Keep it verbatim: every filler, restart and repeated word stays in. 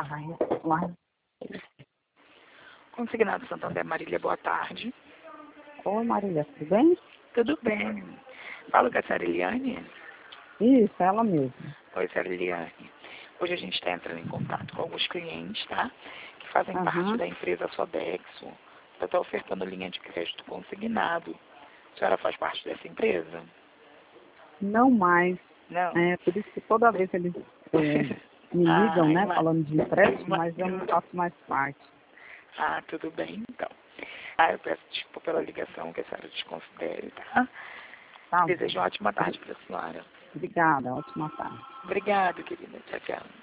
Ai, lá. Consignado Santander, Marília, boa tarde. Oi, Marília, tudo bem? Tudo bem. Falo com a senhora Eliane? Isso, ela mesma. Oi, senhora Eliane. Hoje a gente está entrando em contato com alguns clientes, tá? Que fazem Aham. parte da empresa Sodexo. Ela está ofertando linha de crédito consignado. A senhora faz parte dessa empresa? Não mais. Não. É, por isso que toda vez eles é, me ligam, ah, né, ima- falando de empréstimo, ima- mas eu não faço mais parte. Ah, tudo bem, então. Ah, eu peço desculpa pela ligação, que a senhora desconsidere, tá? Tá? Desejo uma ótima tarde para a senhora. Obrigada, ótima tarde. Obrigada, querida. Tchau, tchau.